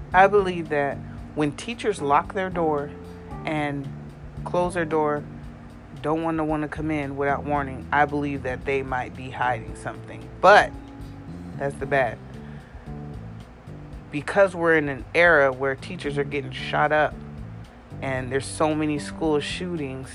I believe that when teachers lock their door and close their door, don't want to come in without warning, I believe that they might be hiding something. But that's the bad. Because we're in an era where teachers are getting shot up and there's so many school shootings,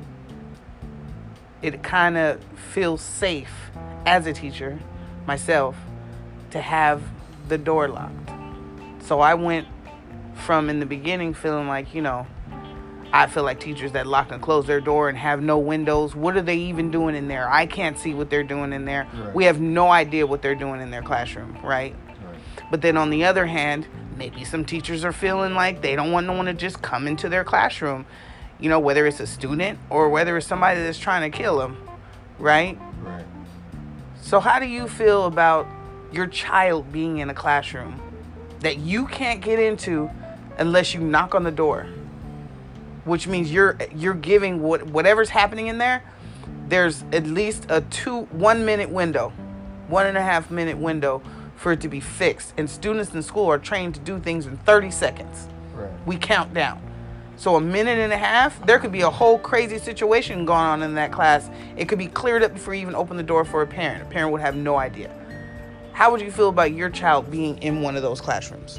it kind of feels safe as a teacher, myself, to have the door locked. So I went from in the beginning feeling like, I feel like teachers that lock and close their door and have no windows, what are they even doing in there? I can't see what they're doing in there. Right. We have no idea what they're doing in their classroom, right? But then on the other hand, maybe some teachers are feeling like they don't want no one to just come into their classroom, whether it's a student or whether it's somebody that's trying to kill them, right? Right. So how do you feel about your child being in a classroom that you can't get into unless you knock on the door? Which means you're giving whatever's happening in there, there's at least a 1 minute window, 1.5 minute window for it to be fixed. And students in school are trained to do things in 30 seconds. Right. We count down. So 1.5 minutes, there could be a whole crazy situation going on in that class. It could be cleared up before you even open the door for a parent. A parent would have no idea. How would you feel about your child being in one of those classrooms?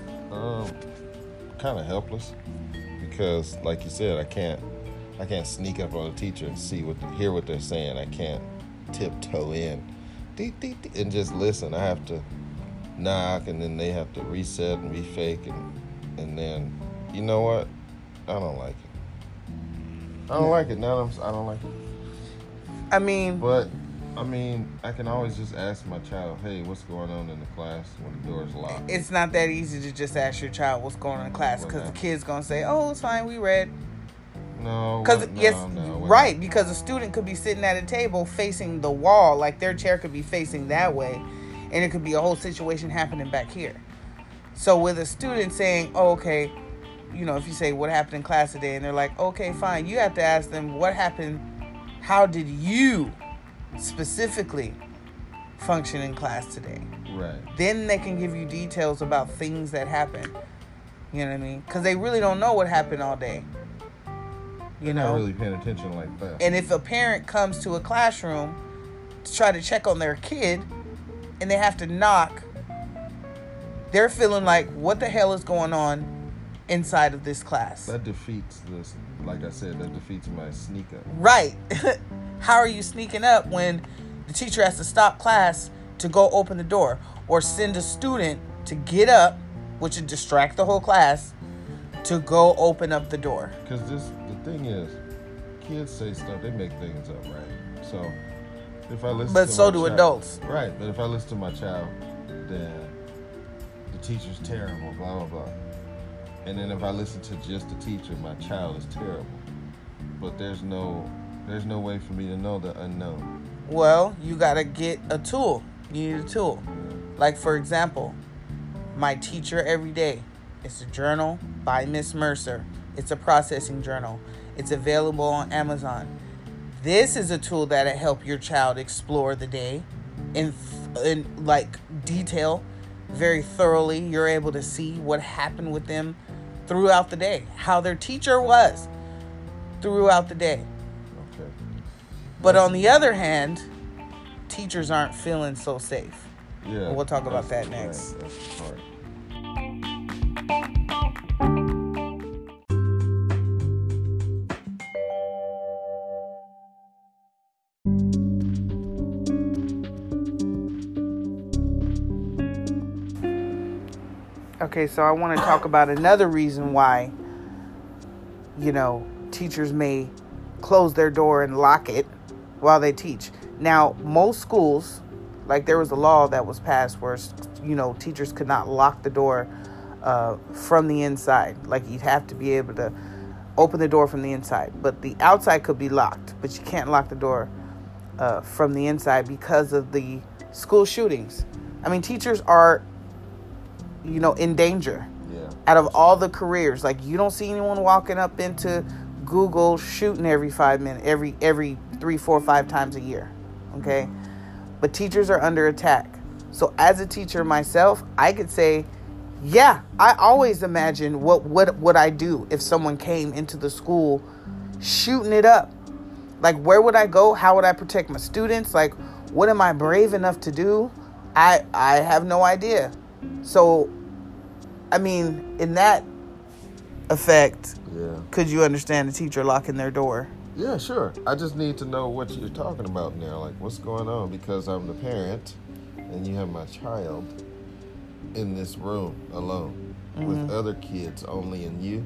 Kind of helpless. Because, like you said, I can't sneak up on a teacher and hear what they're saying. I can't tiptoe in, and just listen. I have to knock, and then they have to reset and refake, and then, you know what? I don't like it. I don't like it. I don't like it. But I can always just ask my child, hey, what's going on in the class when the door's locked? It's not that easy to just ask your child what's going on in class, because the kid's going to say, oh, it's fine, we read. No. Right, because a student could be sitting at a table facing the wall, like their chair could be facing that way, and it could be a whole situation happening back here. So with a student saying, oh, okay, if you say, what happened in class today, and they're like, okay, fine, you have to ask them, what happened, how did you specifically function in class today? Right. Then they can give you details about things that happen. You know what I mean? Because they really don't know what happened all day. They're not really paying attention like that. And if a parent comes to a classroom to try to check on their kid and they have to knock, they're feeling like, what the hell is going on inside of this class? That defeats this. Like I said, that defeats my sneak up. Right. How are you sneaking up when the teacher has to stop class to go open the door, or send a student to get up, which would distract the whole class, to go open up the door? Because the thing is, kids say stuff, they make things up, right? So if I listen but to so my do child, adults. Right, but if I listen to my child, then the teacher's terrible, blah, blah, blah. And then if I listen to just the teacher, my child is terrible. But there's no way for me to know the unknown. Well, you got to get a tool. You need a tool. Like, for example, my teacher every day. It's a journal by Miss Mercer. It's a processing journal. It's available on Amazon. This is a tool that'll help your child explore the day in like detail, very thoroughly. You're able to see what happened with them throughout the day, how their teacher was throughout the day. Okay. But on the other hand, teachers aren't feeling so safe. Yeah. We'll talk about that next. Right, that's the part. Okay, so I want to talk about another reason why, teachers may close their door and lock it while they teach. Now, most schools, like there was a law that was passed where, teachers could not lock the door from the inside. Like you'd have to be able to open the door from the inside. But the outside could be locked, but you can't lock the door from the inside because of the school shootings. I mean, teachers are in danger. Yeah. Out of all the careers, like you don't see anyone walking up into Google shooting every 5 minutes, every 3, 4, 5 times a year. Okay. But teachers are under attack. So as a teacher myself, I could say yeah, I always imagine what would I do if someone came into the school shooting it up. Like, where would I go? How would I protect my students? Like, what am I brave enough to do? I have no idea. So, I mean, in that effect, could you understand a teacher locking their door? Yeah, sure. I just need to know what you're talking about now. Like, what's going on? Because I'm the parent, and you have my child in this room alone with other kids only and you.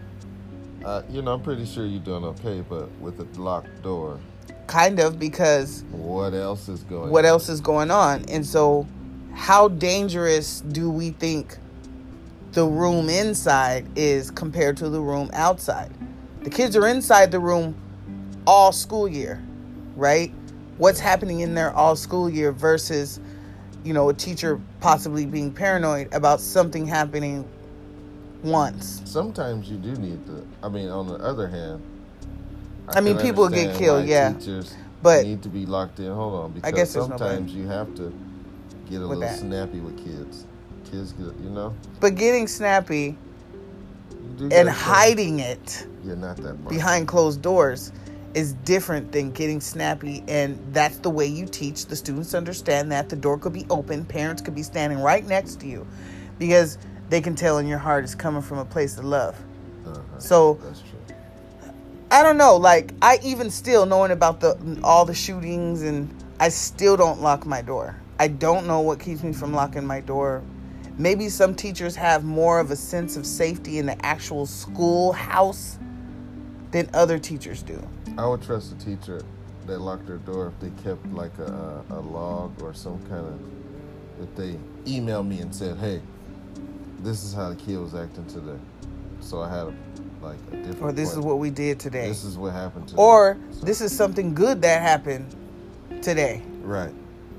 I'm pretty sure you're doing okay, but with a locked door. Kind of, because what else is going on? And so, how dangerous do we think the room inside is compared to the room outside? The kids are inside the room all school year, right? What's happening in there all school year versus, a teacher possibly being paranoid about something happening once. Sometimes you do need on the other hand, people get killed, yeah. Teachers but need to be locked in. Hold on, because I guess sometimes you have to get a little snappy with kids. Kids get, But getting snappy and hiding it not that behind closed doors is different than getting snappy, and that's the way you teach the students to understand that the door could be open, parents could be standing right next to you, because they can tell in your heart is coming from a place of love. So that's true. I don't know, like, I even still, knowing about all the shootings, and I still don't lock my door. I don't know what keeps me from locking my door. Maybe some teachers have more of a sense of safety in the actual schoolhouse than other teachers do. I would trust a teacher that locked their door if they kept like a log or some kind of, if they emailed me and said, hey, this is how the kid was acting today. So I had a different Or this is what we did today. This is what happened today. Or this is something good that happened today. Right.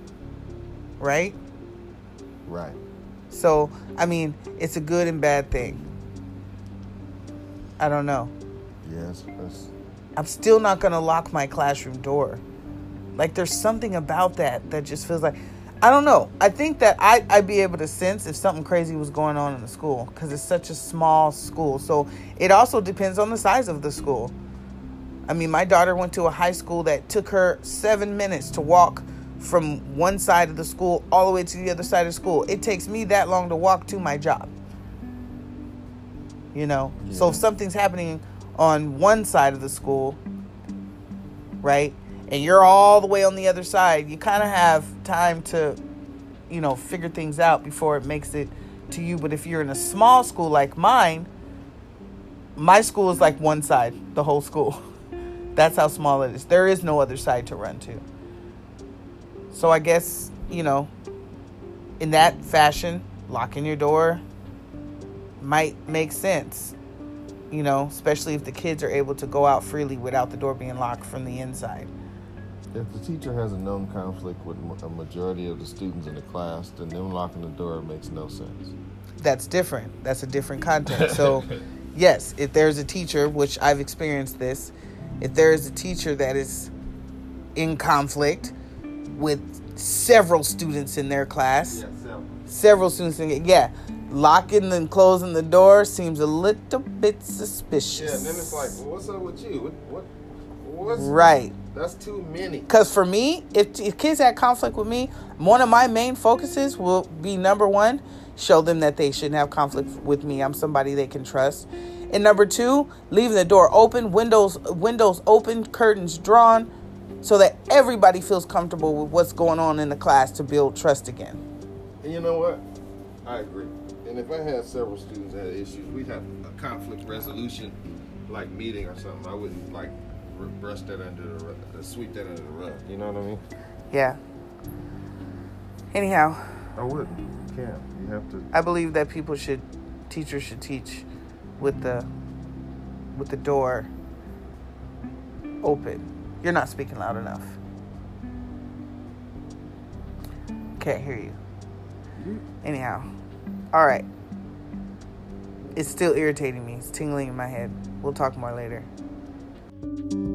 Right? Right. So, it's a good and bad thing. I don't know. Yes. I'm still not going to lock my classroom door. Like, there's something about that just feels like, I don't know. I think that I'd be able to sense if something crazy was going on in the school, because it's such a small school. So it also depends on the size of the school. My daughter went to a high school that took her 7 minutes to walk from one side of the school all the way to the other side of the school. It takes me that long to walk to my job. Yeah. So if something's happening on one side of the school, right, and you're all the way on the other side, you kind of have time to, figure things out before it makes it to you. But if you're in a small school like mine, my school is like one side, the whole school. That's how small it is. There is no other side to run to. So I guess, in that fashion, locking your door might make sense, especially if the kids are able to go out freely without the door being locked from the inside. If the teacher has a known conflict with a majority of the students in the class, then them locking the door makes no sense. That's different. That's a different content. So, yes, if there's a teacher, which I've experienced this, if there is a teacher that is in conflict with several students in their class, several students locking and closing the door seems a little bit suspicious. Yeah, and then it's like, well, what's up with you? What's right? That's too many. Because for me, if kids had conflict with me, one of my main focuses will be, number one, show them that they shouldn't have conflict with me. I'm somebody they can trust. And number two, leaving the door open, windows open, curtains drawn, so that everybody feels comfortable with what's going on in the class to build trust again. And you know what? I agree. And if I had several students that had issues, we'd have a conflict resolution meeting or something. I wouldn't brush that under the rug, sweep that under the rug. You know what I mean? Yeah. Anyhow, I wouldn't. You can't. You have to. I believe that teachers should teach with the door open. You're not speaking loud enough. Can't hear you. Anyhow, all right. It's still irritating me. It's tingling in my head. We'll talk more later.